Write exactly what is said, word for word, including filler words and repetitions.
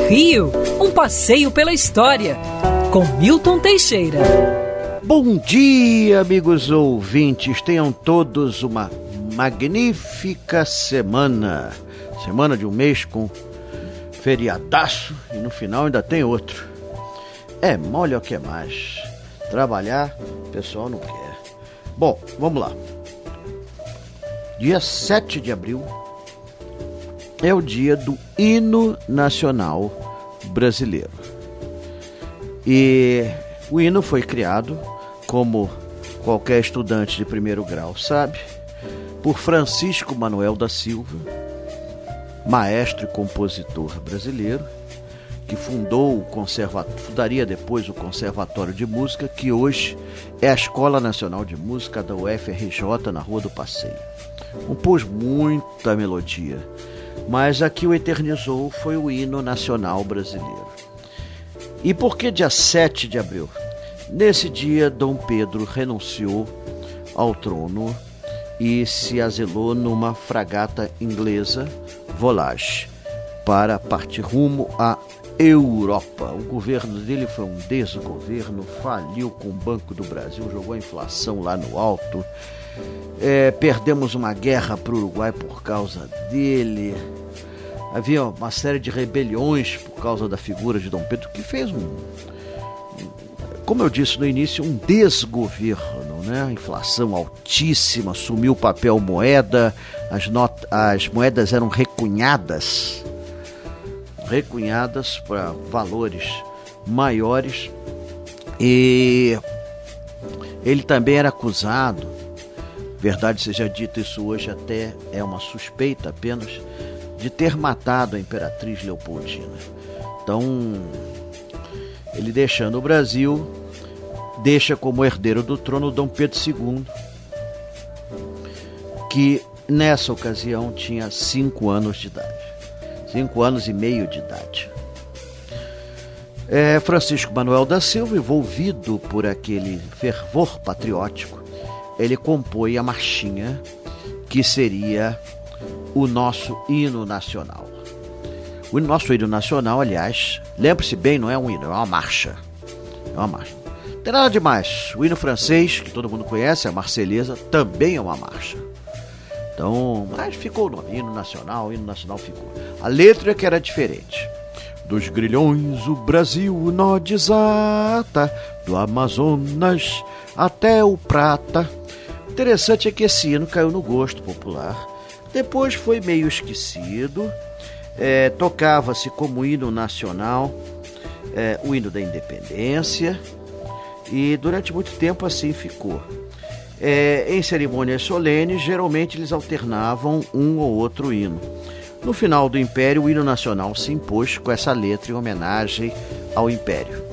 Rio, um passeio pela história, com Milton Teixeira. Bom dia, amigos ouvintes, tenham todos uma magnífica semana. Semana de um mês com feriadaço e no final ainda tem outro. É mole o que é mais. Trabalhar, o pessoal não quer. Bom, vamos lá. Dia sete de abril é o dia do hino nacional brasileiro. E o hino foi criado, como qualquer estudante de primeiro grau sabe, por Francisco Manuel da Silva, maestro e compositor brasileiro, que fundou o conservatório, fundaria depois o Conservatório de Música, que hoje é a Escola Nacional de Música da U F R J, na Rua do Passeio. Compôs muita melodia, mas a que o eternizou foi o hino nacional brasileiro. E por que dia sete de abril? Nesse dia, Dom Pedro renunciou ao trono e se asilou numa fragata inglesa, Volage, para partir rumo à Europa. O governo dele foi um desgoverno, faliu com o Banco do Brasil, jogou a inflação lá no alto. É, perdemos uma guerra para o Uruguai por causa dele. Havia uma série de rebeliões por causa da figura de Dom Pedro, que fez um, como eu disse no início, um desgoverno, né? A inflação altíssima, sumiu o papel moeda, as, not- as moedas eram recunhadas, recunhadas para valores maiores, e ele também era acusado, verdade seja dita, isso hoje até é uma suspeita apenas, de ter matado a Imperatriz Leopoldina. Então, ele deixando o Brasil, deixa como herdeiro do trono Dom Pedro segundo, que nessa ocasião tinha cinco anos de idade. Cinco anos e meio de idade. É, Francisco Manuel da Silva, envolvido por aquele fervor patriótico, ele compõe a marchinha que seria o nosso hino nacional. O nosso hino nacional, aliás, lembre-se bem, não é um hino, é uma marcha. É uma marcha. Não tem nada demais. O hino francês, que todo mundo conhece, a Marselhesa, também é uma marcha. Então, mas ficou o nome, hino nacional, o hino nacional ficou. A letra que era diferente. Dos grilhões o Brasil nó desata, do Amazonas até o Prata. Interessante é que esse hino caiu no gosto popular. Depois foi meio esquecido. É, tocava-se como hino nacional é, o hino da independência, e durante muito tempo assim ficou. É, em cerimônias solenes, geralmente eles alternavam um ou outro hino. No final do Império, o hino nacional se impôs com essa letra em homenagem ao Império.